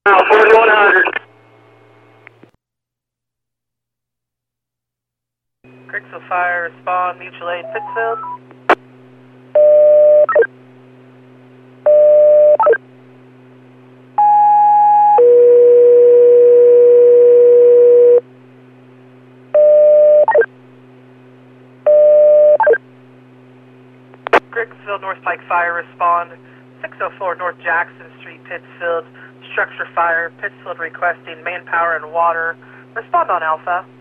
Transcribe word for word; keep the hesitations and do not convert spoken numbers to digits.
Now, forty-one hundred. Cricksville Fire, respond, mutual aid, Pittsfield. Cricksville North Pike Fire, respond, six oh four North Jackson Street, Pittsfield. Structure fire, Pittsfield requesting manpower and water. Respond on Alpha.